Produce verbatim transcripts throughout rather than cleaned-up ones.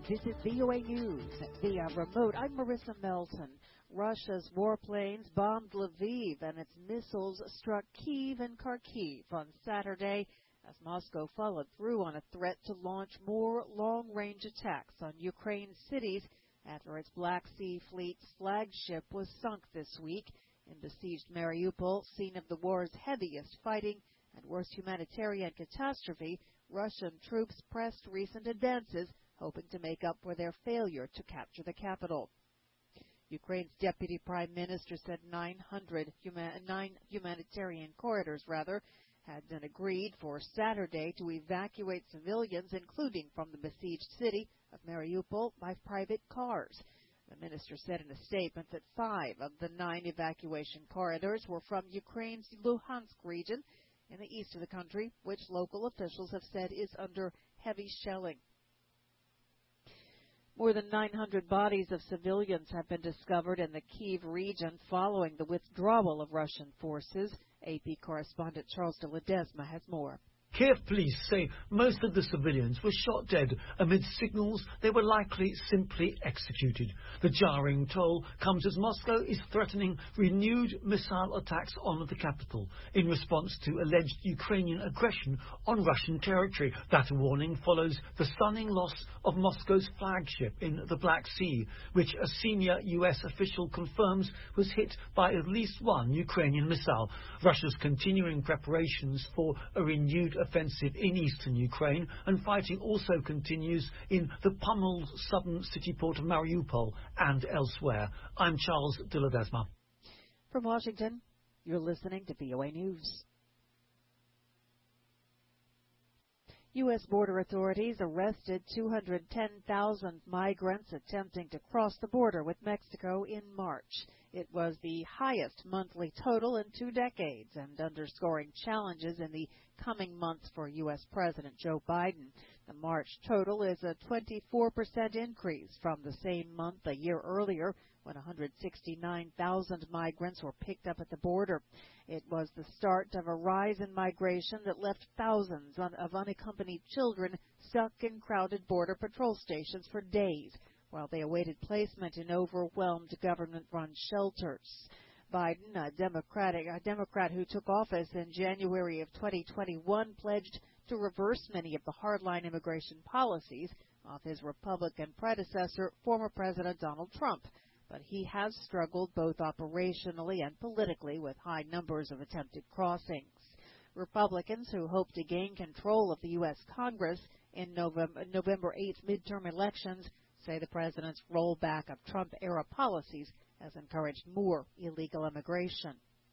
This is V O A News via remote. I'm Marissa Melton. Russia's warplanes bombed Lviv and its missiles struck Kyiv and Kharkiv on Saturday as Moscow followed through on a threat to launch more long-range attacks on Ukraine's cities after its Black Sea Fleet's flagship was sunk this week in besieged Mariupol, scene of the war's heaviest fighting and worst humanitarian catastrophe. Russian troops pressed recent advances, hoping to make up for their failure to capture the capital. Ukraine's deputy prime minister said nine hundred human, nine humanitarian corridors rather had been agreed for Saturday to evacuate civilians, including from the besieged city of Mariupol, by private cars. The minister said in a statement that five of the nine evacuation corridors were from Ukraine's Luhansk region in the east of the country, which local officials have said is under heavy shelling. More than nine hundred bodies of civilians have been discovered in the Kyiv region following the withdrawal of Russian forces. A P correspondent Charles de Ledesma has more. Kiev police say most of the civilians were shot dead amid signals they were likely simply executed. The jarring toll comes as Moscow is threatening renewed missile attacks on the capital in response to alleged Ukrainian aggression on Russian territory. That warning follows the stunning loss of Moscow's flagship in the Black Sea, which a senior U S official confirms was hit by at least one Ukrainian missile. Russia's continuing preparations for a renewed offensive in eastern Ukraine, and fighting also continues in the pummeled southern city port of Mariupol and elsewhere. I'm Charles de Ledesma. From Washington, you're listening to V O A News. U S border authorities arrested two hundred ten thousand migrants attempting to cross the border with Mexico in March. It was the highest monthly total in two decades and underscoring challenges in the coming months for U S President Joe Biden. The March total is a twenty-four percent increase from the same month a year earlier, when one hundred sixty-nine thousand migrants were picked up at the border. It was the start of a rise in migration that left thousands of unaccompanied children stuck in crowded border patrol stations for days while they awaited placement in overwhelmed government-run shelters. Biden, a Democratic, a Democrat who took office in January of twenty twenty-one, pledged to reverse many of the hardline immigration policies of his Republican predecessor, former President Donald Trump. But he has struggled both operationally and politically with high numbers of attempted crossings. Republicans who hope to gain control of the U S Congress in November, November eighth midterm elections say the president's rollback of Trump-era policies has encouraged more illegal immigration.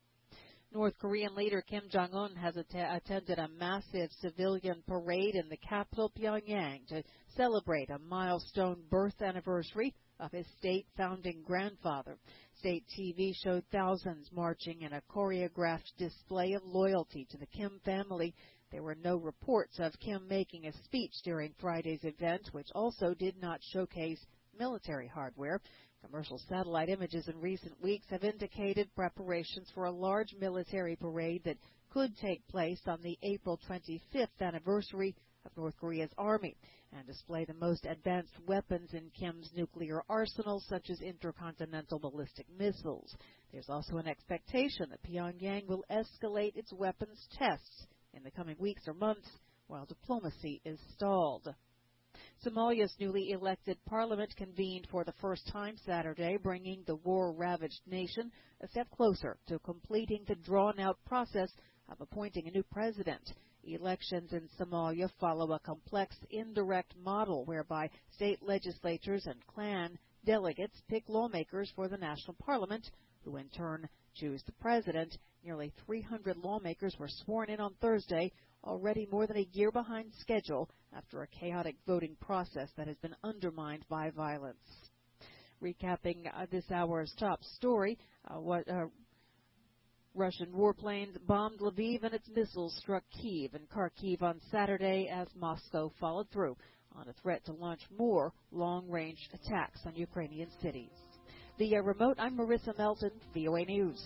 North Korean leader Kim Jong-un has att- attended a massive civilian parade in the capital, Pyongyang, to celebrate a milestone birth anniversary of his state founding grandfather. State T V showed thousands marching in a choreographed display of loyalty to the Kim family. There were no reports of Kim making a speech during Friday's event, which also did not showcase military hardware. Commercial satellite images in recent weeks have indicated preparations for a large military parade that could take place on the April twenty-fifth anniversary of North Korea's army and display the most advanced weapons in Kim's nuclear arsenal, such as intercontinental ballistic missiles. There's also an expectation that Pyongyang will escalate its weapons tests in the coming weeks or months while diplomacy is stalled. Somalia's newly elected parliament convened for the first time Saturday, bringing the war-ravaged nation a step closer to completing the drawn-out process of appointing a new president. Elections in Somalia follow a complex indirect model whereby state legislatures and clan delegates pick lawmakers for the national parliament, who in turn choose the president. Nearly three hundred lawmakers were sworn in on Thursday, already more than a year behind schedule after a chaotic voting process that has been undermined by violence. Recapping uh, this hour's top story, uh, what uh, Russian warplanes bombed Lviv and its missiles struck Kyiv and Kharkiv on Saturday as Moscow followed through on a threat to launch more long-range attacks on Ukrainian cities. Via remote, I'm Marissa Melton, V O A News.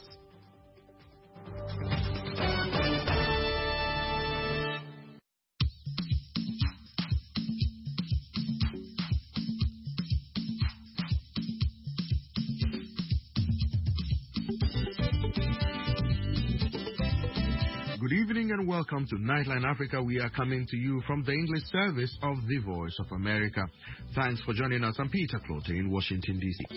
Good evening and welcome to Nightline Africa. We are coming to you from the English service of the Voice of America. Thanks for joining us. I'm Peter Clote in Washington, D C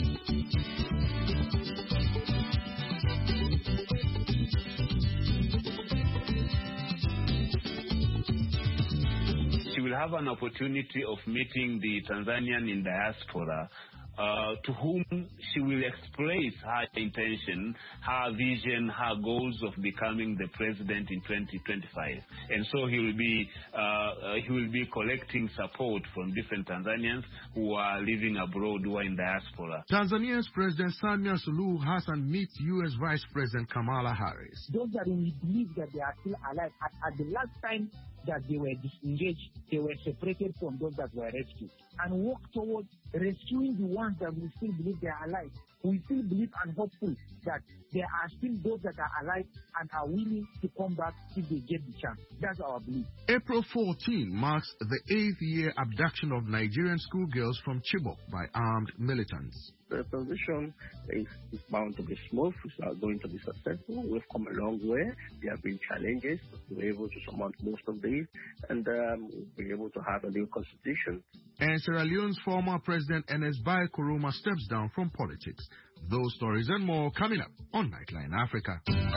She will have an opportunity of meeting the Tanzanian in diaspora, Uh, to whom she will express her intention, her vision, her goals of becoming the president in twenty twenty-five. And so he will be uh, uh, he will be collecting support from different Tanzanians who are living abroad, who are in diaspora. Tanzania's President Samia Suluhu Hassan meets U S Vice President Kamala Harris. Those that we believe that they are still alive, at, at the last time that they were disengaged, they were separated from those that were rescued, and work towards rescuing the ones that we still believe they are alive. We still believe and hopeful that there are still those that are alive and are willing to come back if they get the chance. That's our belief. April fourteenth marks the eighth year abduction of Nigerian schoolgirls from Chibok by armed militants. The transition is, is bound to be smooth. It's not going to be successful. We've come a long way. There have been challenges. We're able to surmount most of these, and um, we're able to have a new constitution. And Sierra Leone's former president Ernest Bai Koroma steps down from politics. Those stories and more coming up on Nightline Africa.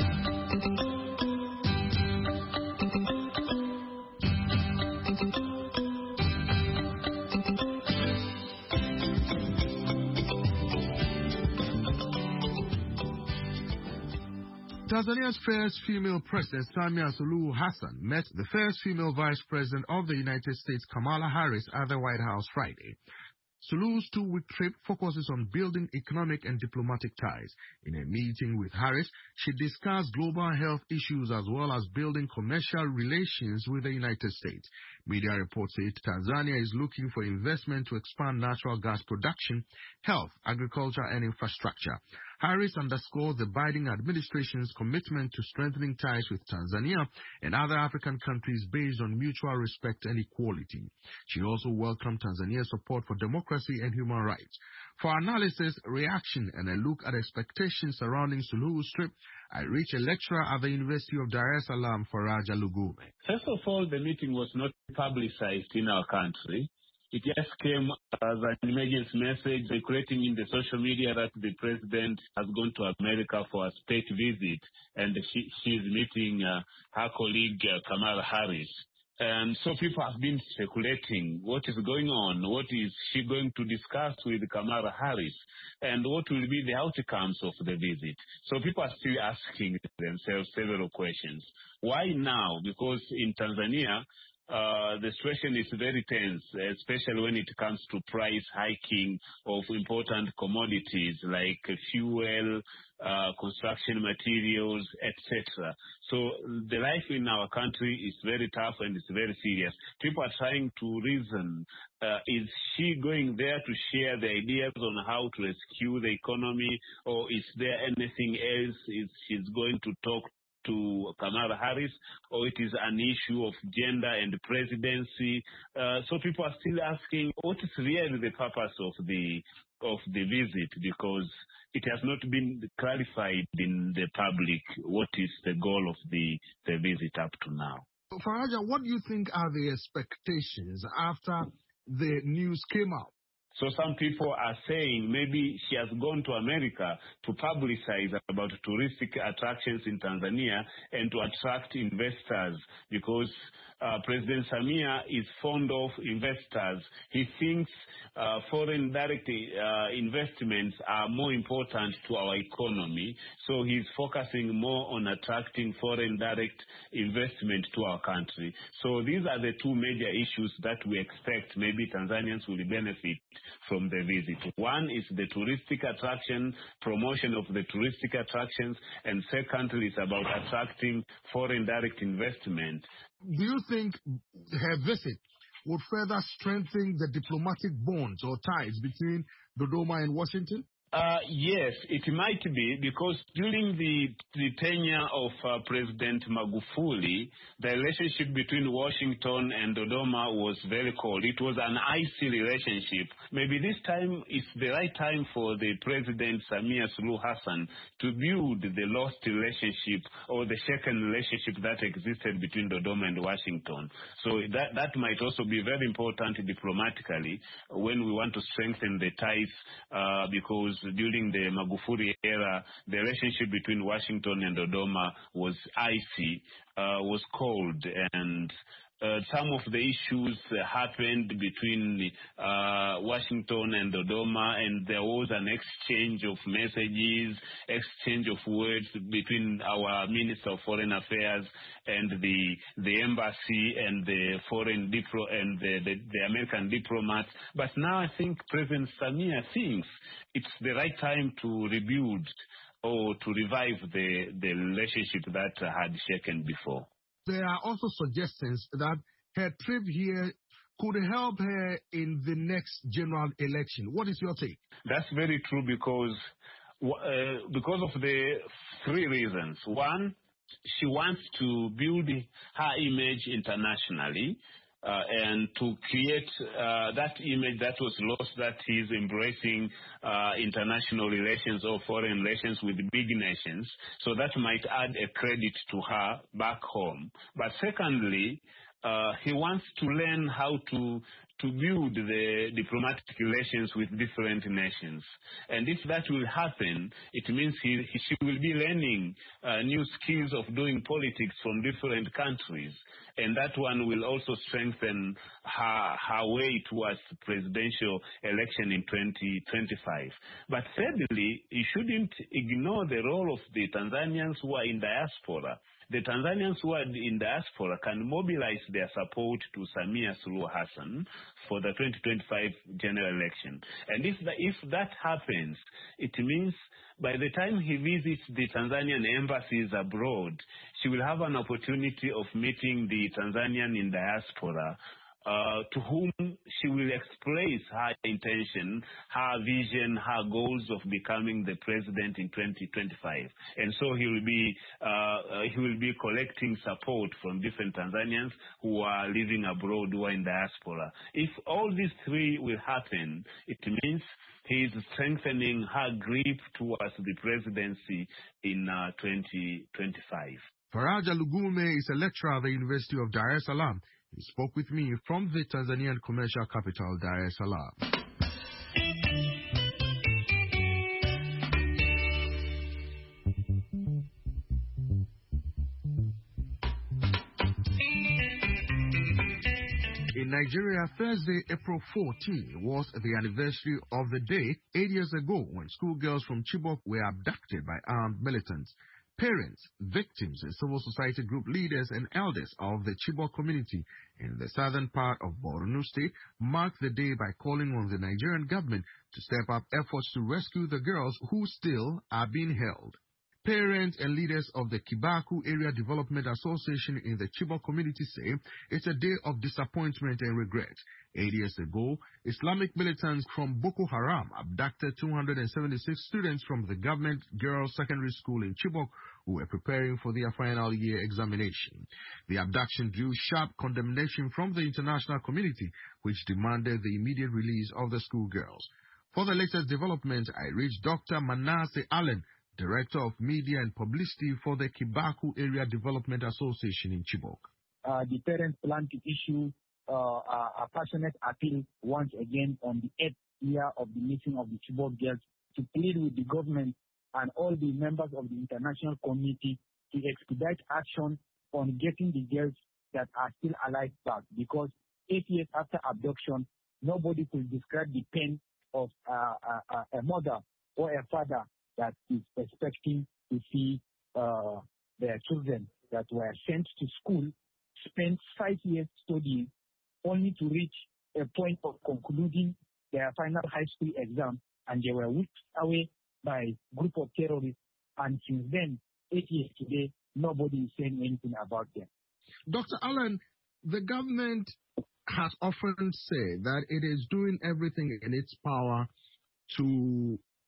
Tanzania's first female president, Samia Suluhu Hassan, met the first female vice president of the United States, Kamala Harris, at the White House Friday. Suluhu's two-week trip focuses on building economic and diplomatic ties. In a meeting with Harris, she discussed global health issues as well as building commercial relations with the United States. Media reports say Tanzania is looking for investment to expand natural gas production, health, agriculture, and infrastructure. Harris underscored the Biden administration's commitment to strengthening ties with Tanzania and other African countries based on mutual respect and equality. She also welcomed Tanzania's support for democracy and human rights. For analysis, reaction, and a look at expectations surrounding Suluhu's trip, I reached a lecturer at the University of Dar es Salaam, Faraja Lugume. First of all, the meeting was not publicized in our country. It just came as an emergency message circulating in the social media that the president has gone to America for a state visit, and she, she's meeting uh, her colleague uh, Kamala Harris. And so people have been speculating what is going on, what is she going to discuss with Kamala Harris, and what will be the outcomes of the visit. So people are still asking themselves several questions. Why now? Because in Tanzania, Uh, the situation is very tense, especially when it comes to price hiking of important commodities like fuel, uh, construction materials, et cetera. So the life in our country is very tough and it's very serious. People are trying to reason, uh, is she going there to share the ideas on how to rescue the economy, or is there anything else? Is she's going to talk to Kamala Harris, or it is an issue of gender and presidency? Uh, so people are still asking what is really the purpose of the of the visit, because it has not been clarified in the public what is the goal of the, the visit up to now. Faraja, what do you think are the expectations after the news came out? So some people are saying maybe she has gone to America to publicize about touristic attractions in Tanzania and to attract investors, because uh, President Samia is fond of investors. He thinks uh, foreign direct uh, investments are more important to our economy, so he's focusing more on attracting foreign direct investment to our country. So these are the two major issues that we expect maybe Tanzanians will benefit from the visit. One is the touristic attraction, promotion of the touristic attractions, and secondly is about attracting foreign direct investment. Do you think her visit would further strengthen the diplomatic bonds or ties between Dodoma and Washington? Uh, yes, it might be, because during the, the tenure of uh, President Magufuli, the relationship between Washington and Dodoma was very cold. It was an icy relationship. Maybe this time is the right time for the President Samia Suluhu Hassan to build the lost relationship or the shaken relationship that existed between Dodoma and Washington. So that, that might also be very important diplomatically when we want to strengthen the ties, uh, because during the Magufuli era, the relationship between Washington and Dodoma was icy, uh, was cold, and uh, some of the issues uh, happened between uh, Washington and Dodoma, and there was an exchange of messages, exchange of words between our Minister of Foreign Affairs and the the embassy and the foreign diplo and the, the, the American diplomats. But now I think President Samia thinks it's the right time to rebuild or to revive the, the relationship that uh, had shaken before. There are also suggestions that her trip here could help her in the next general election. What is your take? That's very true, because uh, because of the three reasons. One, she wants to build her image internationally. Uh, and to create uh, that image that was lost, that he's embracing uh, international relations or foreign relations with big nations. So that might add a credit to her back home. But secondly, uh, he wants to learn how to to build the diplomatic relations with different nations. And if that will happen, it means he, he she will be learning uh, new skills of doing politics from different countries. And that one will also strengthen her, her way towards the presidential election in twenty twenty-five. But thirdly, you shouldn't ignore the role of the Tanzanians who are in diaspora. The Tanzanians who are in diaspora can mobilize their support to Samia Suluhu Hassan for the twenty twenty-five general election. And if, the, if that happens, it means by the time he visits the Tanzanian embassies abroad, she will have an opportunity of meeting the Tanzanian in diaspora, Uh, to whom she will express her intention, her vision, her goals of becoming the president in twenty twenty-five. And so he will be uh, uh, he will be collecting support from different Tanzanians who are living abroad, who are in diaspora. If all these three will happen, it means he is strengthening her grip towards the presidency in uh, twenty twenty-five. Faraja Lugume is a lecturer at the University of Dar es Salaam. He spoke with me from the Tanzanian commercial capital, Dar es Salaam. In Nigeria, Thursday, April fourteenth, was the anniversary of the day eight years ago when schoolgirls from Chibok were abducted by armed militants. Parents, victims, and civil society group leaders and elders of the Chibok community in the southern part of Borno State marked the day by calling on the Nigerian government to step up efforts to rescue the girls who still are being held. Parents and leaders of the Kibaku Area Development Association in the Chibok community say it's a day of disappointment and regret. Eight years ago, Islamic militants from Boko Haram abducted two hundred seventy-six students from the government girls' secondary school in Chibok who were preparing for their final year examination. The abduction drew sharp condemnation from the international community, which demanded the immediate release of the schoolgirls. For the latest development, I reached Doctor Manasseh Allen, Director of Media and Publicity for the Kibaku Area Development Association in Chibok. Uh, the parents plan to issue uh, a passionate appeal once again on the eighth year of the missing of the Chibok girls to plead with the government and all the members of the international community to expedite action on getting the girls that are still alive back, because eight years after abduction, nobody could describe the pain of uh, a, a mother or a father that is expecting to see uh, their children that were sent to school, spent five years studying, only to reach a point of concluding their final high school exam, and they were whisked away by a group of terrorists. And since then, eight years today, nobody is saying anything about them. Doctor Allen, the government has often said that it is doing everything in its power to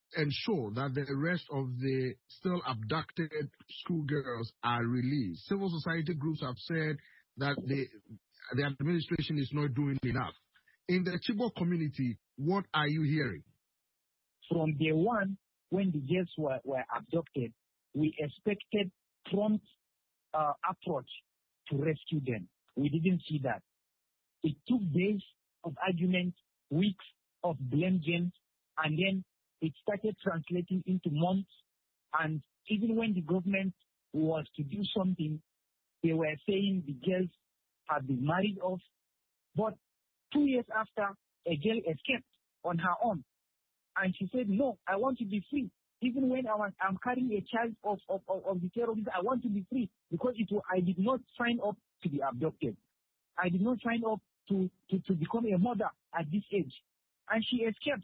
ensure that the rest of the still abducted schoolgirls are released? Civil society groups have said that the, the administration is not doing enough. In the Chibok community, what are you hearing? From day one, when the girls were, were abducted, we expected prompt uh, approach to rescue them. We didn't see that. It took days of argument, weeks of blame games, and then it started translating into months. And even when the government was to do something, they were saying the girls have been married off. But two years after, a girl escaped on her own. And she said, no, I want to be free. Even when I was, I'm carrying a child of, of, of, of the terrorists, I want to be free because it was, I did not sign up to be abducted. I did not sign up to, to, to become a mother at this age. And she escaped.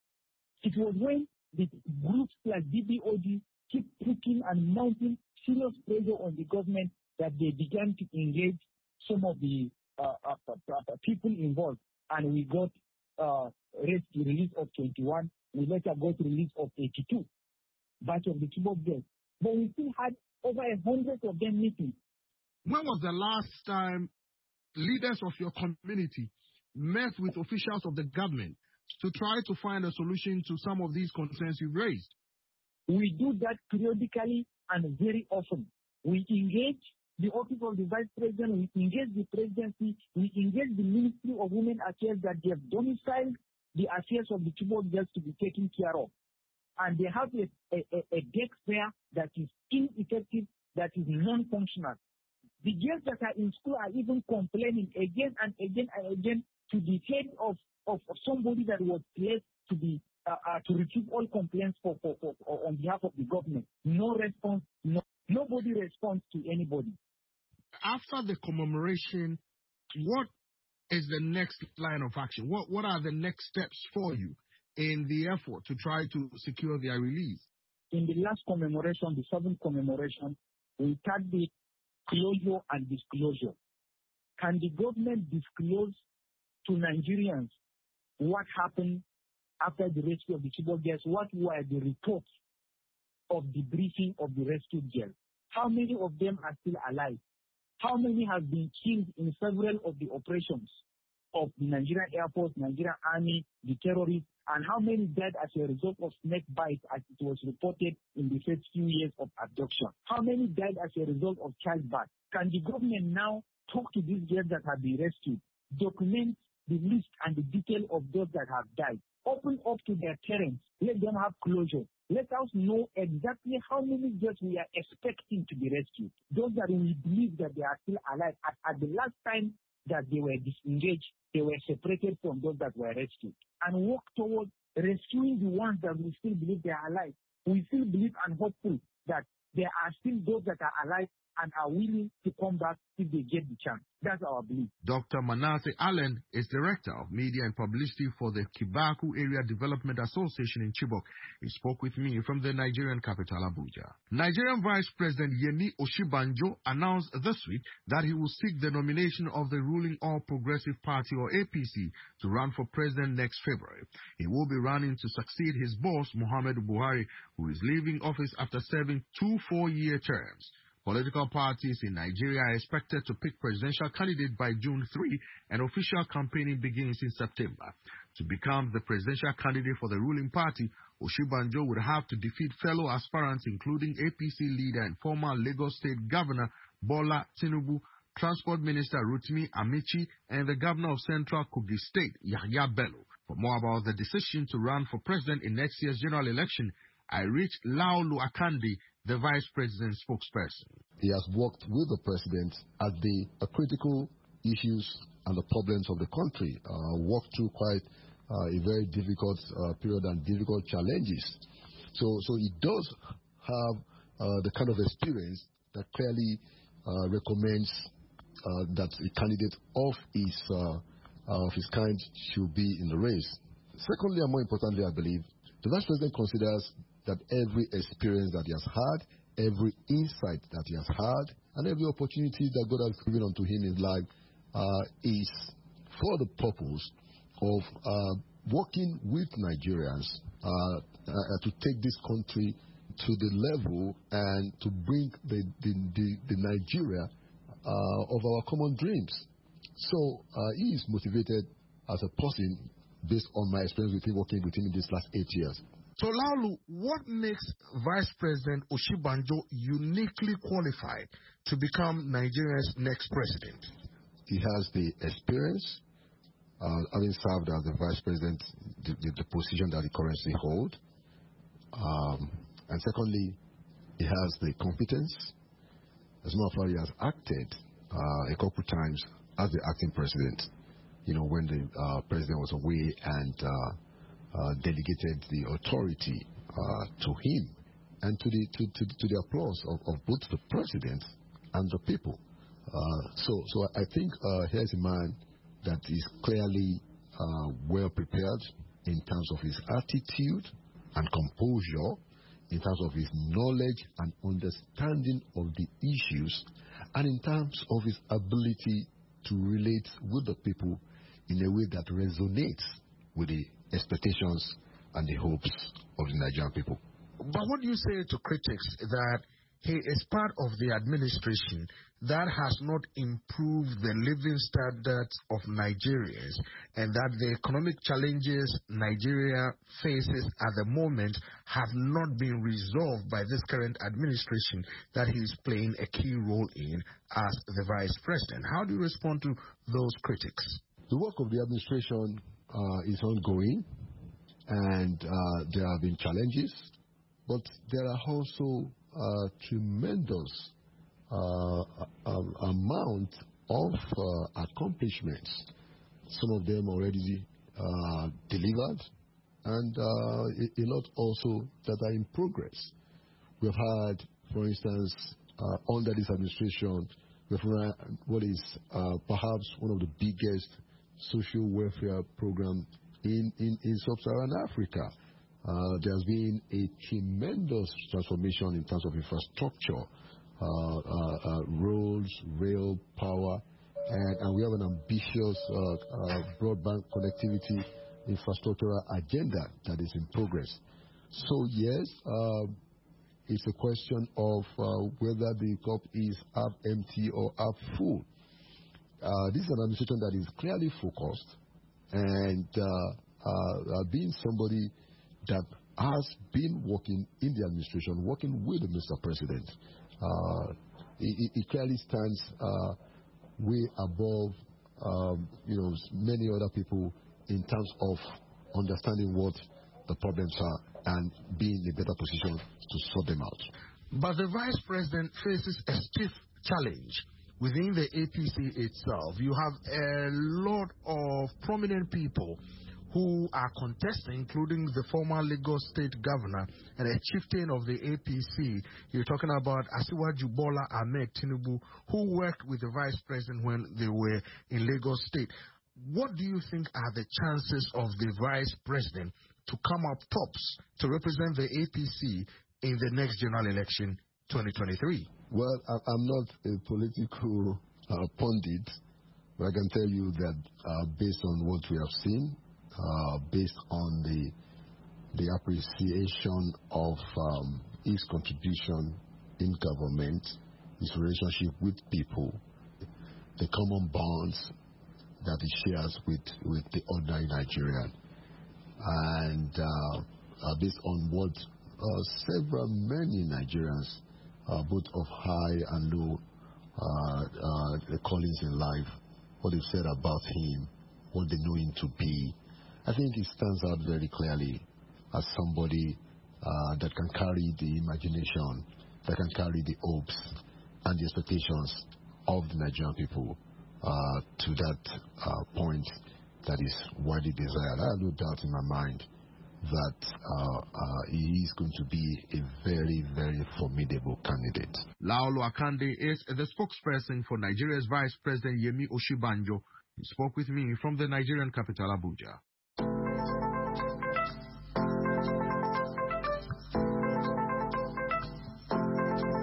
It was when the groups like D B O D keep putting and mounting serious pressure on the government that they began to engage some of the uh, uh, uh, people involved. And we got uh, release of twenty-one. We later got release of eighty-two. Batch of the Chibok girls. But we still had over a hundred of them meeting. When was the last time leaders of your community met with officials of the government to try to find a solution to some of these concerns you raised? We do that periodically and very often. We engage the office of the vice president, we engage the presidency, we engage the Ministry of Women Affairs that they have domiciled the affairs of the Chibok girls to be taken care of. And they have a, a, a desk there that is ineffective, that is non-functional. The girls that are in school are even complaining again and again and again to the head of, of, of somebody that was placed to be uh, uh, to receive all complaints for, for, for, for on behalf of the government. No response. No, nobody responds to anybody. After the commemoration, what is the next line of action? What what are the next steps for you in the effort to try to secure their release? In the last commemoration, the seventh commemoration, we tagged it closure and disclosure. Can the government disclose to Nigerians what happened after the rescue of the Chibok girls? What were the reports of the briefing of the rescued girls? How many of them are still alive? How many have been killed in several of the operations of the Nigerian Air Force, Nigerian Army, the terrorists, and how many died as a result of snake bites as it was reported in the first few years of abduction? How many died as a result of childbirth? Can the government now talk to these girls that have been rescued, document the list and the detail of those that have died, open up to their parents, let them have closure. Let us know exactly how many girls we are expecting to be rescued. Those that we believe that they are still alive. At, at the last time that they were disengaged, they were separated from those that were rescued. And work towards rescuing the ones that we still believe they are alive. We still believe and hopeful that there are still those that are alive and are willing to come back if they get the chance. That's our belief. Doctor Manasseh Allen is Director of Media and Publicity for the Kibaku Area Development Association in Chibok. He spoke with me from the Nigerian capital, Abuja. Nigerian Vice President Yemi Oshibanjo announced this week that he will seek the nomination of the ruling All Progressive Party, or A P C, to run for president next February. He will be running to succeed his boss, Muhammadu Buhari, who is leaving office after serving two four-year terms. Political parties in Nigeria are expected to pick presidential candidate by June third, and official campaigning begins in September. To become the presidential candidate for the ruling party, Oshibanjo would have to defeat fellow aspirants including A P C leader and former Lagos State Governor Bola Tinubu, Transport Minister Rotimi Amici, and the Governor of Central Kogi State, Yahya Bello. For more about the decision to run for president in next year's general election, I reached Laolu Akandi, the Vice President's spokesperson. He has worked with the President at the uh, critical issues and the problems of the country, uh, worked through quite uh, a very difficult uh, period and difficult challenges. So, so he does have uh, the kind of experience that clearly uh, recommends uh, that a candidate of his, uh, uh, of his kind should be in the race. Secondly, and more importantly, I believe, the Vice President considers that every experience that he has had, every insight that he has had, and every opportunity that God has given unto him in life uh, is for the purpose of uh, working with Nigerians uh, uh, to take this country to the level and to bring the, the, the, the Nigeria uh, of our common dreams. So uh, he is motivated as a person based on my experience with him working with him in these last eight years. So, Laulu, what makes Vice President Osinbajo uniquely qualified to become Nigeria's next president? He has the experience, uh, having served as the Vice President, the, the, the position that he currently holds. Um, and secondly, he has the competence. As a matter of fact, he has acted uh, a couple times as the acting president, you know, when the uh, president was away and uh, Uh, delegated the authority uh, to him and to the to, to, to the applause of, of both the president and the people. Uh, so so I think uh, here's a man that is clearly uh, well prepared in terms of his attitude and composure, in terms of his knowledge and understanding of the issues, and in terms of his ability to relate with the people in a way that resonates with the expectations and the hopes of the Nigerian people. But what do you say to critics that he is part of the administration that has not improved the living standards of Nigerians, and that the economic challenges Nigeria faces at the moment have not been resolved by this current administration that he is playing a key role in as the vice president? How do you respond to those critics? The work of the administration Uh, is ongoing, and uh, there have been challenges, but there are also uh, tremendous uh, um, amount of uh, accomplishments. Some of them already uh, delivered, and uh, a, a lot also that are in progress. We've had, for instance, uh, under this administration, we've run what is uh, perhaps one of the biggest social welfare program in, in, in sub-Saharan Africa. Uh, there's been a tremendous transformation in terms of infrastructure, uh, uh, uh, roads, rail, power, and, and we have an ambitious uh, uh, broadband connectivity infrastructural agenda that is in progress. So yes, uh, it's a question of uh, whether the cup is half empty or half full. Uh, this is an administration that is clearly focused, and uh, uh, being somebody that has been working in the administration, working with the Mister President, uh, it, it clearly stands uh, way above um, you know, many other people in terms of understanding what the problems are and being in a better position to sort them out. But the Vice President faces a stiff challenge. Within the A P C itself, you have a lot of prominent people who are contesting, including the former Lagos State Governor and a chieftain of the A P C. You're talking about Asiwaju Bola Ahmed Tinubu, who worked with the Vice President when they were in Lagos State. What do you think are the chances of the Vice President to come up tops to represent the A P C in the next general election twenty twenty-three? Well, I'm not a political uh, pundit, but I can tell you that uh, based on what we have seen, uh, based on the the appreciation of um, his contribution in government, his relationship with people, the common bonds that he shares with, with the ordinary Nigerian, and uh, uh, based on what uh, several, many Nigerians, Uh, both of high and low uh, uh, callings in life, what they've said about him, what they know him to be. I think he stands out very clearly as somebody uh, that can carry the imagination, that can carry the hopes and the expectations of the Nigerian people uh, to that uh, point that is widely desired. I have no doubt in my mind that uh, uh, he is going to be a very, very formidable candidate. Laulu Akande is the spokesperson for Nigeria's Vice President Yemi Osinbajo. He spoke with me from the Nigerian capital, Abuja.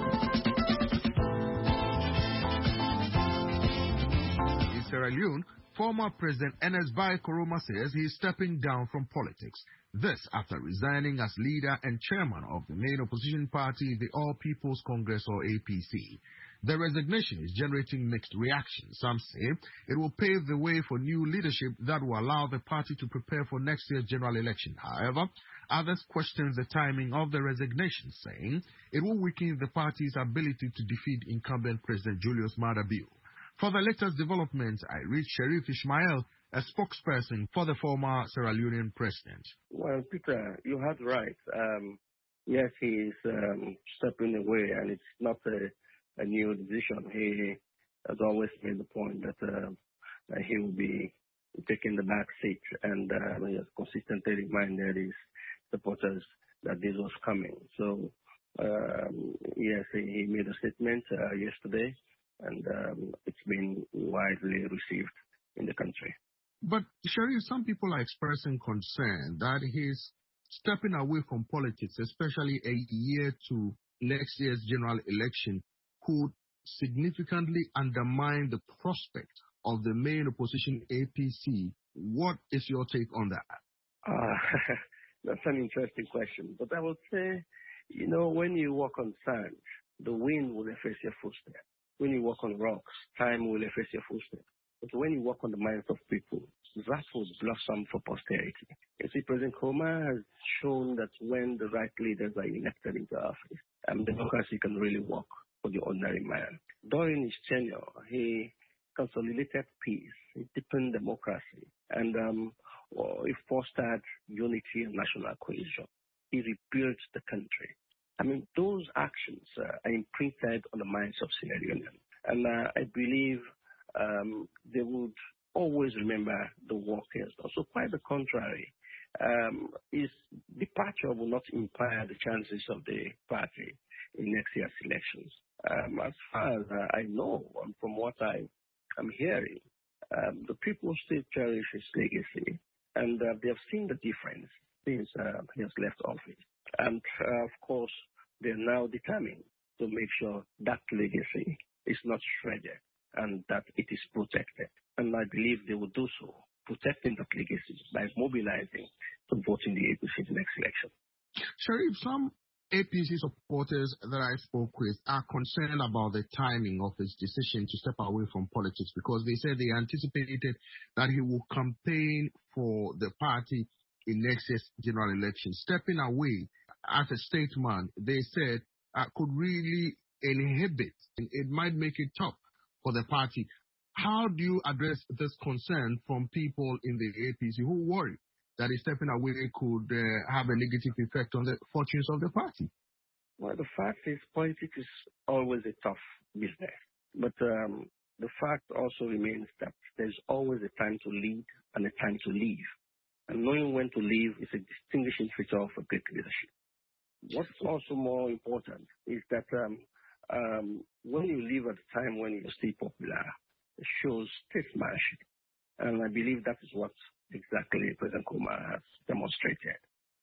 In Sierra Leone, Former President Ernest Bai Koroma says he is stepping down from politics. This after resigning as leader and chairman of the main opposition party, the All People's Congress or A P C. The resignation is generating mixed reactions. Some say it will pave the way for new leadership that will allow the party to prepare for next year's general election. However, others question the timing of the resignation, saying it will weaken the party's ability to defeat incumbent President Julius Maada Bio. For the latest developments, I reached Sheriff Ishmael, a spokesperson for the former Sierra Leonean president. Well, Peter, you had right. Um, yes, he is um, stepping away, and it's not a, a new decision. He has always made the point that uh, he will be taking the back seat, and uh, he has consistently reminded his supporters that this was coming. So, um, yes, he, he made a statement uh, yesterday, and um, it's been widely received in the country. But, Sheriff, some people are expressing concern that he's stepping away from politics, especially a year to next year's general election, could significantly undermine the prospect of the main opposition A P C. What is your take on that? Uh, that's an interesting question. But I would say, you know, when you walk on sand, the wind will efface your footsteps. When you walk on rocks, time will efface your footsteps. But when you walk on the minds of people, that will blossom for posterity. You see, President Koroma has shown that when the right leaders are elected into office, um, democracy can really work for the ordinary man. During his tenure, he consolidated peace, he deepened democracy, and um, well, he fostered unity and national cohesion. He rebuilt the country. I mean, those actions uh, are imprinted on the minds of Sierra Leoneans. And uh, I believe um, they would always remember the work he has done. So quite the contrary, um, his departure will not impair the chances of the party in next year's elections. Um, as far as uh, I know, and from what I am hearing, um, the people still cherish his legacy, and uh, they have seen the difference since uh, he has left office. And, uh, of course, they're now determined to make sure that legacy is not shredded and that it is protected. And I believe they will do so, protecting that legacy by mobilizing to vote in the A P C next election. Sheriff, some A P C supporters that I spoke with are concerned about the timing of his decision to step away from politics because they said they anticipated that he will campaign for the party in next year's general election. Stepping away as a statesman, they said, uh, could really inhibit, it might make it tough for the party. How do you address this concern from people in the A P C who worry that a stepping away could uh, have a negative effect on the fortunes of the party? Well, the fact is politics is always a tough business. But um, the fact also remains that there's always a time to lead and a time to leave. And knowing when to leave is a distinguishing feature of a great leadership. What's also more important is that um, um, when you leave at a time when you're still popular, it shows statesmanship. And I believe that is what exactly President Koroma has demonstrated.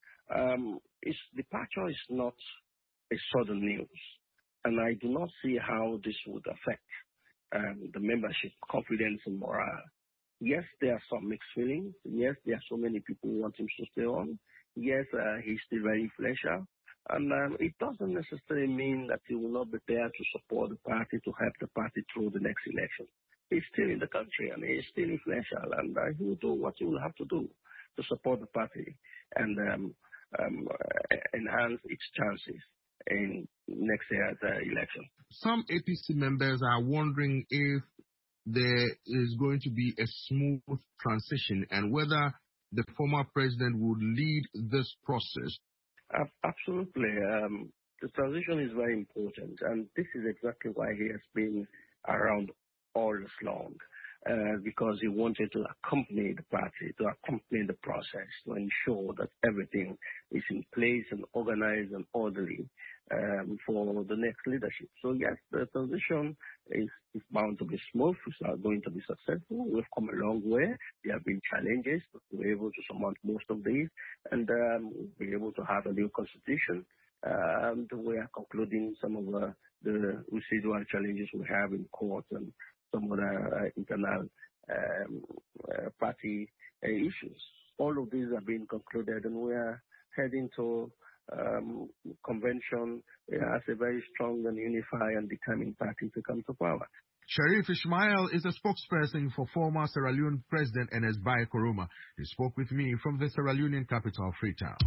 Um, his departure is not a sudden news, and I do not see how this would affect um, the membership confidence and morale. Yes, there are some mixed feelings. Yes, there are so many people who want him to stay on. Yes, uh, he's still very influential. And um, it doesn't necessarily mean that he will not be there to support the party, to help the party through the next election. He's still in the country and he's still influential, and uh, he will do what he will have to do to support the party and um, um, uh, enhance its chances in next year's uh, election. Some A P C members are wondering if there is going to be a smooth transition and whether the former president would lead this process. Absolutely. Um, the transition is very important, and this is exactly why he has been around all this long, uh, because he wanted to accompany the party, to accompany the process, to ensure that everything is in place and organized and orderly um, for the next leadership. So yes, the transition is, is bound to be smooth. It's going to be successful. We've come a long way. There have been challenges, but we're able to surmount most of these, and um, we're able to have a new constitution. Uh, and we are concluding some of uh, the residual challenges we have in court and some of the uh, internal um, uh, party uh, issues. All of these are being concluded, and we are heading to um, convention uh, as a very strong and unified and determined party to come to power. Sharif Ismail is a spokesperson for former Sierra Leone President Ernest Bai Koroma. He spoke with me from the Sierra Leonean capital, Freetown.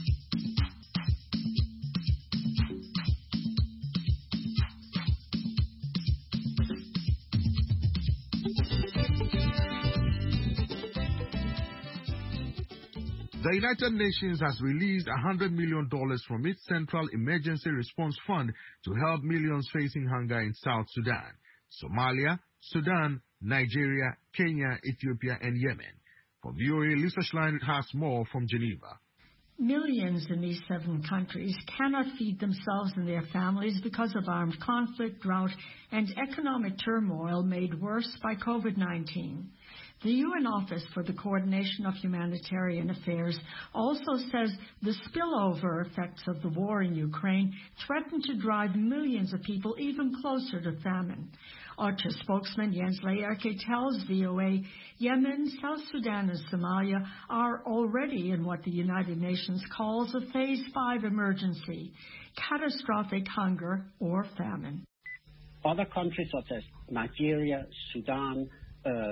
The United Nations has released one hundred million dollars from its Central Emergency Response Fund to help millions facing hunger in South Sudan, Somalia, Sudan, Nigeria, Kenya, Ethiopia, and Yemen. For V O A, Lisa Schlein has more from Geneva. Millions in these seven countries cannot feed themselves and their families because of armed conflict, drought, and economic turmoil made worse by COVID nineteen. The U N Office for the Coordination of Humanitarian Affairs also says the spillover effects of the war in Ukraine threaten to drive millions of people even closer to famine. OCHA spokesman Jens Laerke tells V O A Yemen, South Sudan, and Somalia are already in what the United Nations calls a Phase five emergency, catastrophic hunger or famine. Other countries such as Nigeria, Sudan, Uh, uh,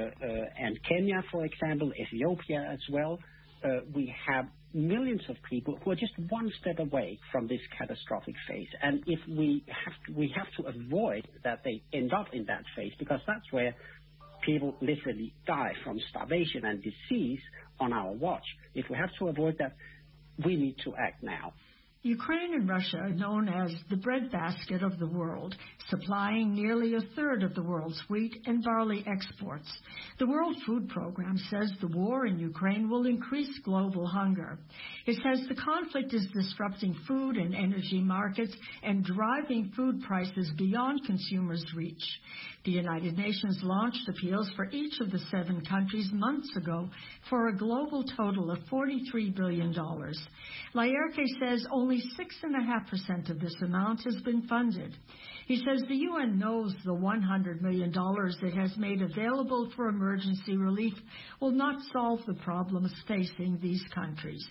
uh, and Kenya, for example, Ethiopia as well, uh, we have millions of people who are just one step away from this catastrophic phase. And if we have to, we have to avoid that they end up in that phase, because that's where people literally die from starvation and disease on our watch. If we have to avoid that, we need to act now. Ukraine and Russia are known as the breadbasket of the world, supplying nearly a third of the world's wheat and barley exports. The World Food Program says the war in Ukraine will increase global hunger. It says the conflict is disrupting food and energy markets and driving food prices beyond consumers' reach. The United Nations launched appeals for each of the seven countries months ago for a global total of forty-three billion dollars. Laerke says only six point five percent of this amount has been funded. He says the U N knows the one hundred million dollars it has made available for emergency relief will not solve the problems facing these countries.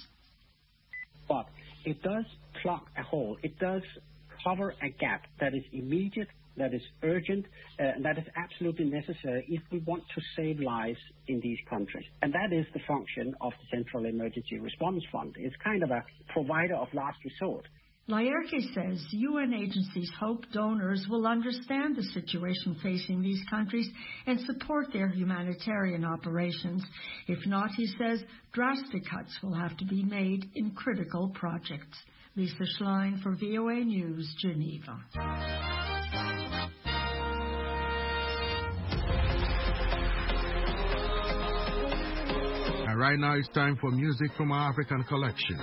But it does plug a hole. It does cover a gap that is immediate, that is urgent, uh, and that is absolutely necessary if we want to save lives in these countries. And that is the function of the Central Emergency Response Fund. It's kind of a provider of last resort. Laerke says U N agencies hope donors will understand the situation facing these countries and support their humanitarian operations. If not, he says, drastic cuts will have to be made in critical projects. Lisa Schlein for V O A News, Geneva. And right now it's time for music from our African collection.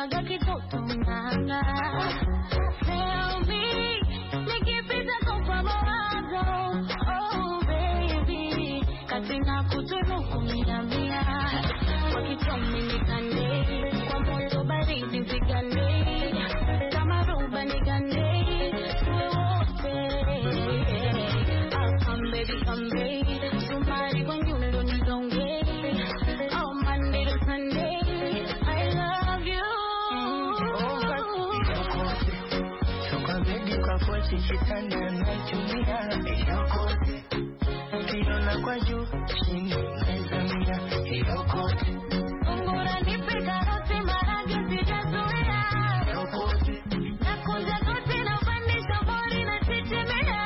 naga kitoto nganga. Tell me, nikipita kwa mawazo. Oh baby, katina kutunuku mia mia. Wakitomi nikande, kwa moyo baridi vigande. Kama roba nigande, tuwe wote. Ah, come baby, come baby. Somebody when you know you don't get. Oh, Monday to Sunday, I love you. So come baby, kwa kochi kitanda naitumia yokote. Ukiona kwa juu, chini naizamia yokote. Ungura nipe karoti maragi sijazoea yokote. Nakunja kote na upandisha bori na chichimea.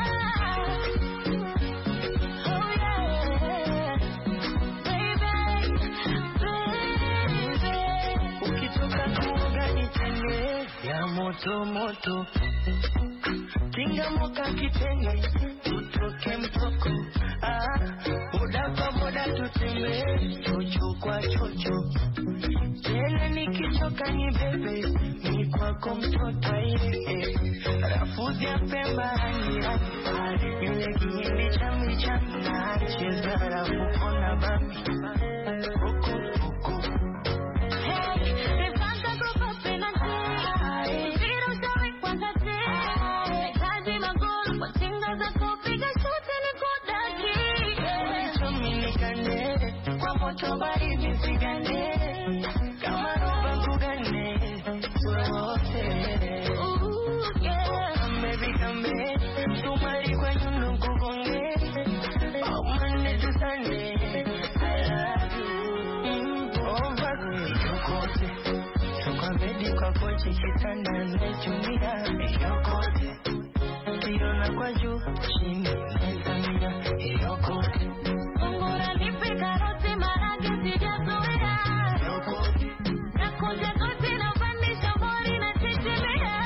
Oh yeah, baby, baby. Ukitoka kuoga nitenge ya moto moto. Kinga moka kitenge, tutoke mtoko. Ah, boda kwa boda tutembe, chocho kwa chocho. Tena nikichoka ni bebe, ni kwako mtoto ye. Rafuzi ya pemba rangi rangi, yule kiende chami chami na cheza rafu kona bami. Koko koko. Hey, nefanta grupo penante, viro sawe kwa kate. Kazi magoro kwa tinga za kopiga sote ni kodaki. Chami nikande, kwa moto baridi sigande. Kama roba kugane, tuwe wote. Ooh, yeah. Come baby, come baby. Tumari kwa nyundo kugonge. Oh, Monday to Sunday, I love you. Oh, baby, yokote. So kwa bedi kwa kochi kitanda naitumia yokote. Ukiona kwa juu, chini naizamia yokote. Ungura nipe karoti maragi sijazoea yokote. Nakunja kote na upandisha bori na chichimea.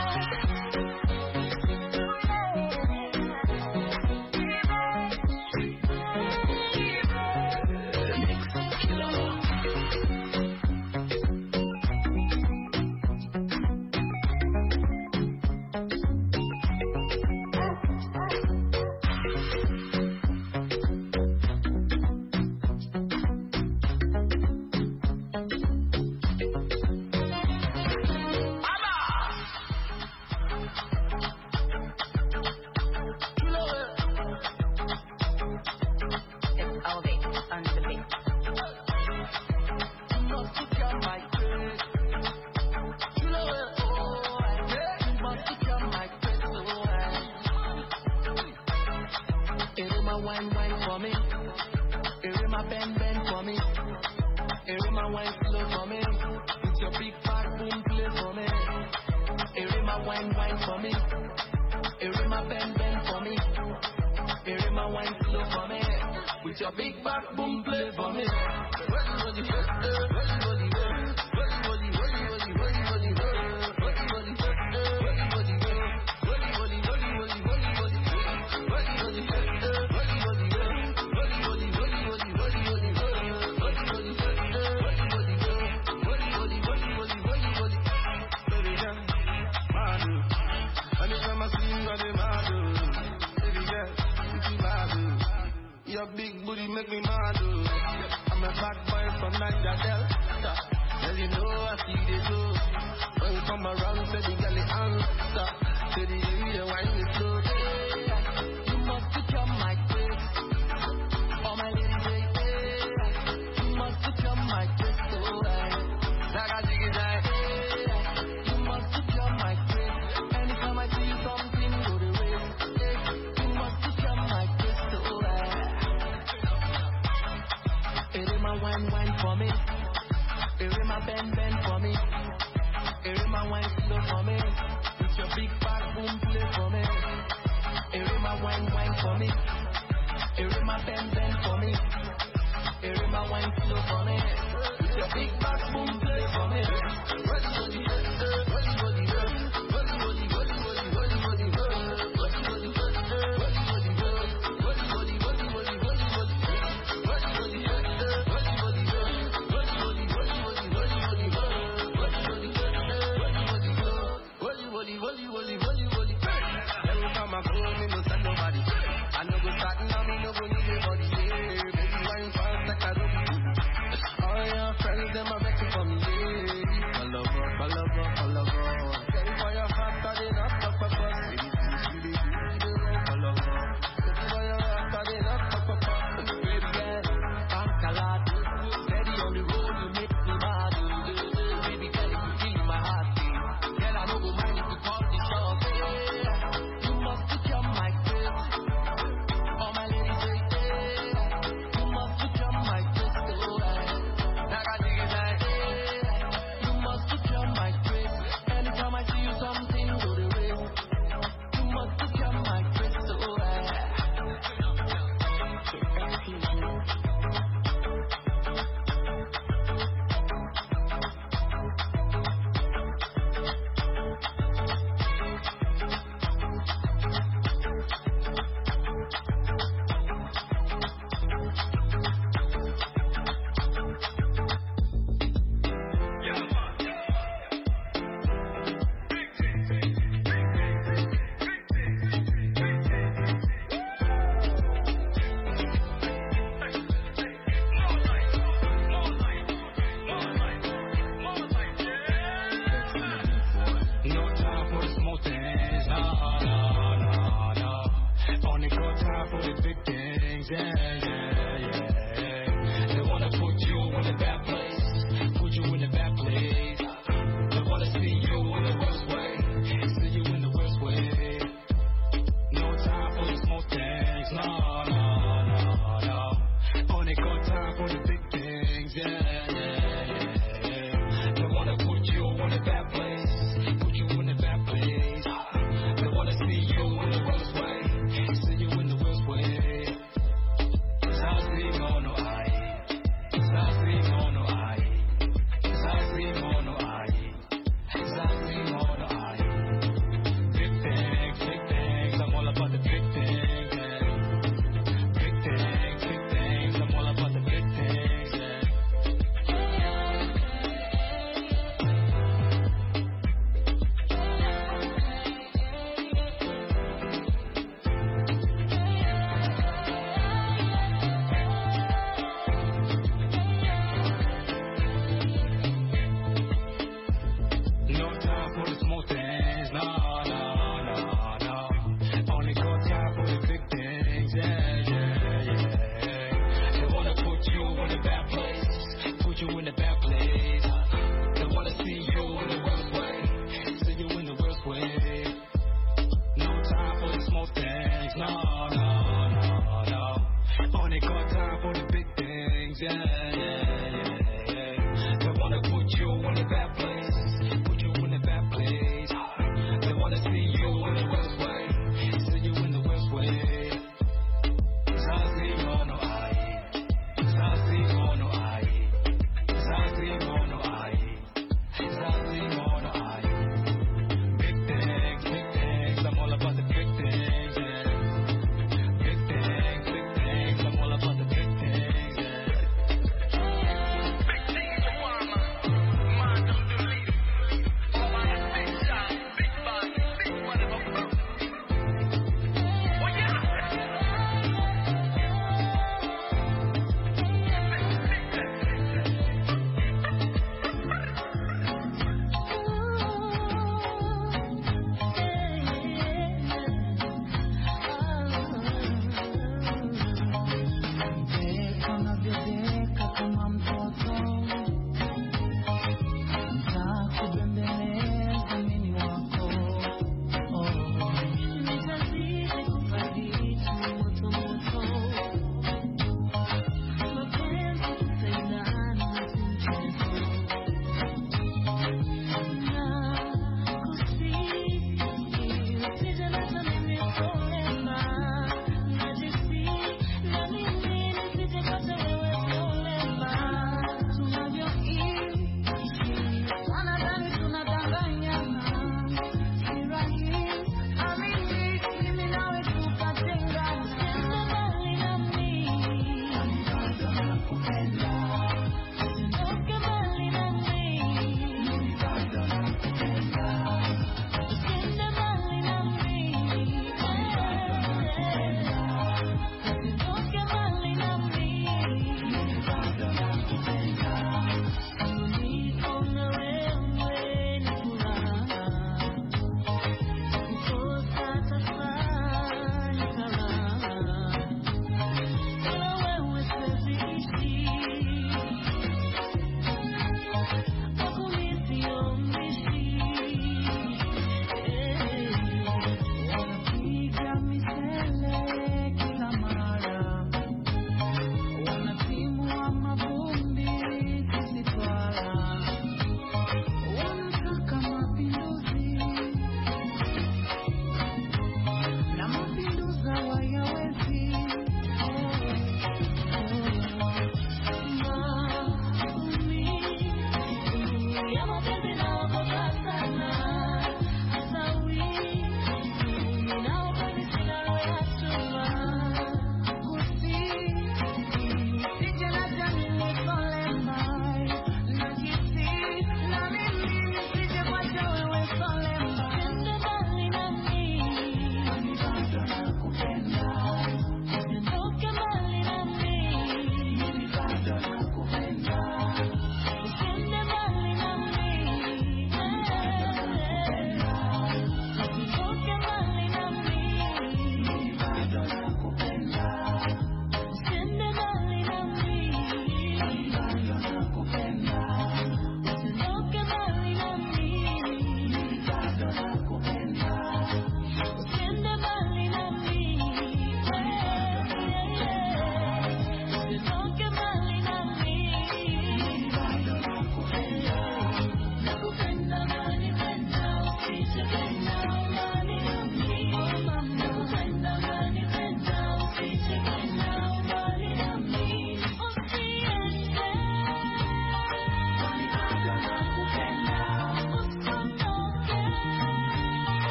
Wine, wine for me. Irima bend, bend for me. Irima wine slow for me. With your big fat boom play for me. Irima wine, wine for me. Irima bend, bend for me. Irima wine slow for me. With your big fat boom play for me. Your big booty make me mad, oh. I'm a bad boy from Niger Delta. Well, you know I see the do. When you come around, say the girl it answer. Say the area wine is slow. You must become my grace. Oh my lady, baby. You must become my grace, oh like a jiggy die. You must become my grace. Anytime I see something, go the way. You must become my grace, oh like. Irima wine, wine for me. Irima bend, bend for me. Irima wine slow for me. With your big fat boom play for me. Irima wine, wine for me. Irima bend, bend for me. Irima wine slow for me. With your big fat boom play for me. yeah, yeah, yeah. They wanna put you in a bad place, put you in a bad place. They wanna see you in the worst way, see you in the worst way. No time for the small things, no, no, no, no. Only got time for the big things, yeah, yeah, yeah. They wanna put you in a bad place, put you in a bad place. They wanna see you in the worst way, see you in the worst way.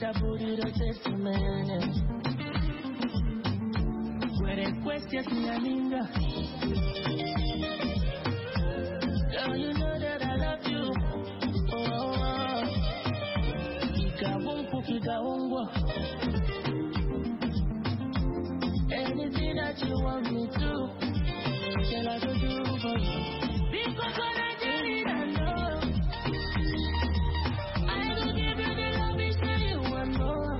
booty to testament. Where the questions me a linger. Girl, you know that I love you. Oh, oh. Kika wonku, kika wongwa. Anything that you want me to, girl, I could do for you. Because when I get it, I know I will give you the love and show you one more.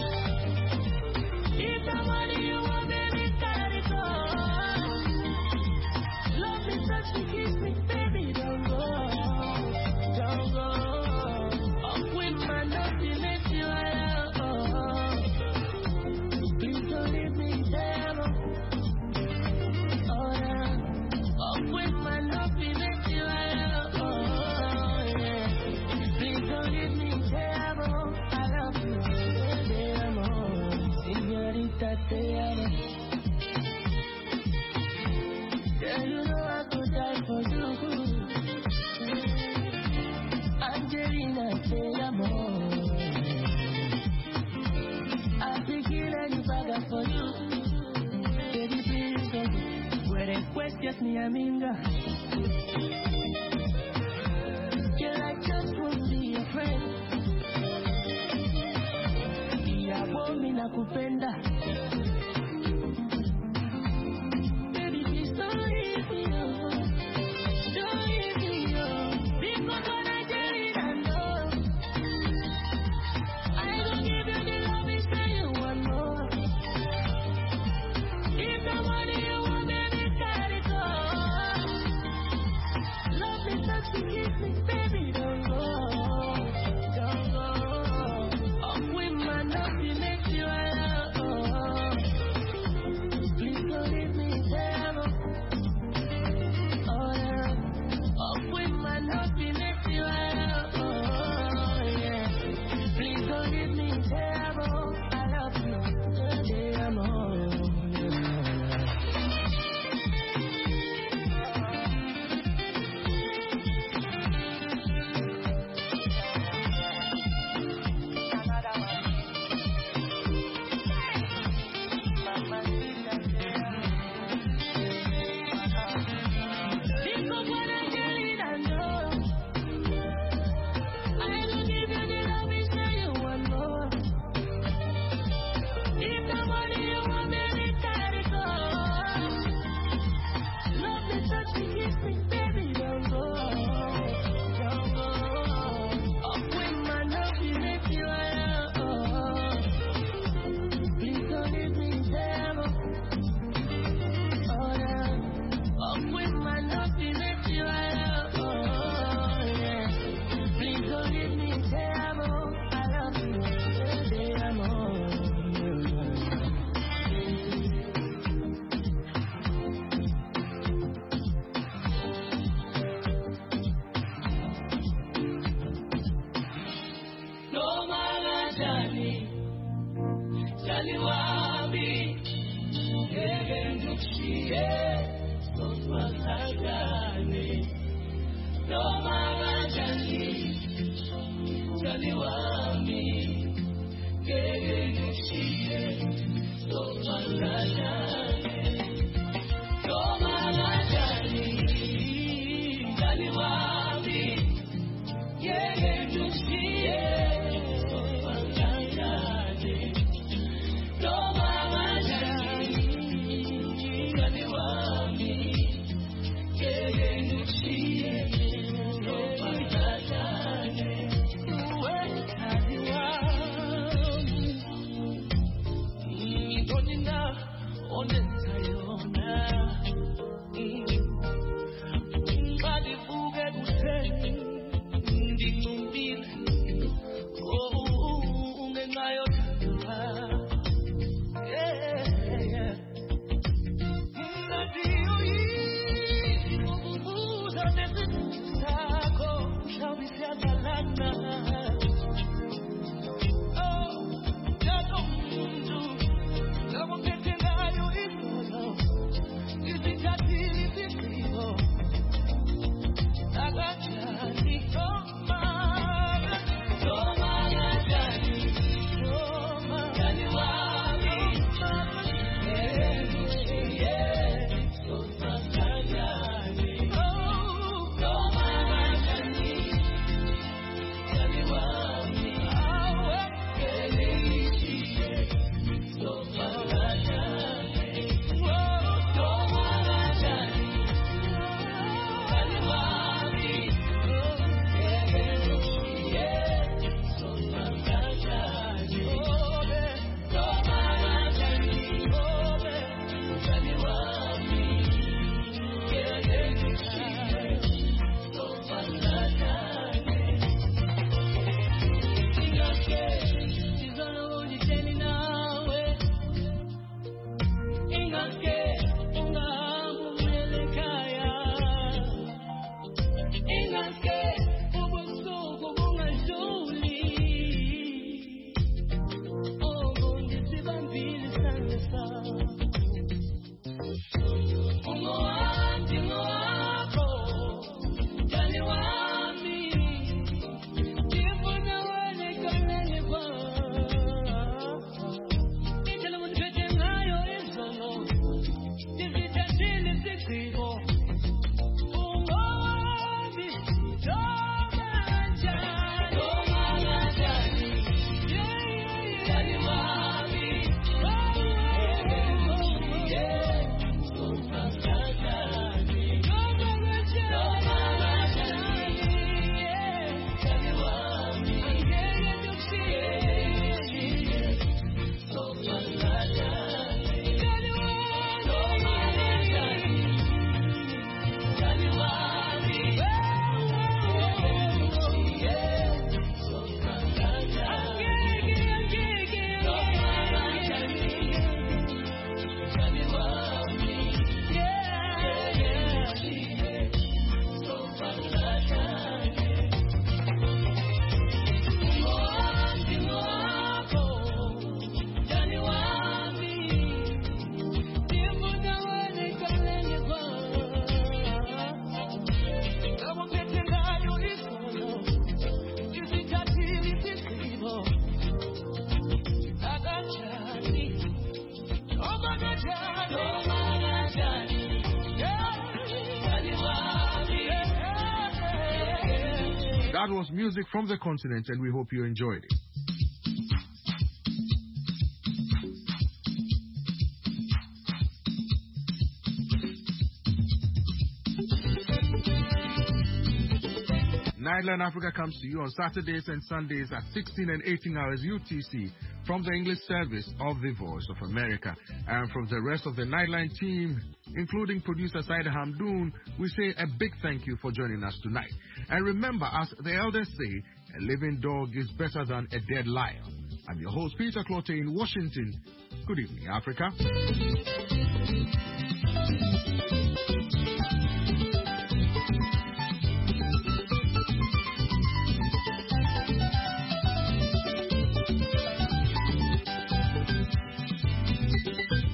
If the money you want, baby, carry it on. Love me, touch me, kiss me, baby, don't go, don't go. Up with my nothing, makes you alone. Please don't leave me there. Oh, yeah. Up with my nothing, makes you alone. Yeah. Please don't leave me there. I love you. Te amo, señorita, te amo. Yeah, you know I could die for you. Angelina, te amo. I'll be killing you back for you. Baby, please don't go. Where the questions me a minga. Girl, I just want to be your friend. Ya bomi na kupenda. Baby, please don't leave me alone. Don't leave me alone. Because when I get it, I know I will give you the love and show you one more. If the money you want, baby, carry it on. Love me, touch me, kiss me, baby, don't go, don't go. Up with my nothing, makes you alone. Please don't leave me there. Oh, yeah. Up with my nothing, makes you alone. Yeah. Please don't leave me there. I love you. Te amo. Because when I get it, I know I will give you the love and show you one more. If the money you want, baby, carry it on. Love me, touch me, kiss me, baby, don't go, don't go. Up with my nothing, make you alone. Please don't leave me there. Oh, yeah. Up with my nothing, make you alone. Yeah. Please don't leave me there. I love you. Te amo. No mala jani, jani wabi, yeye ndushie, sofala jani. No mala jani, jani wabi, yeye ndushie, sofala jani. No mala jani, jani wabi, yeye ndushie, sofala jani. No mala jani, jani wabi, yeye ndushie, sofala jani. Uwe jani wabi, Donina, onentayona. Mbadi buge kuseni, ndingumbile. Oh, ungenayo tanga. Yeah, yeah. Nadiyo yi, kububuza nesi sako, shawisi agalana. Oh, yako mundu, kamo kete nayo ikono, isijati isikivo. Agachani koma. That was music from the continent, and we hope you enjoyed it. Nightline Africa comes to you on Saturdays and Sundays at sixteen and eighteen hours U T C from the English service of the Voice of America. And from the rest of the Nightline team, including producer Saida Hamdoun, we say a big thank you for joining us tonight. And remember, as the elders say, a living dog is better than a dead lion. I'm your host, Peter Clotte in Washington. Good evening, Africa.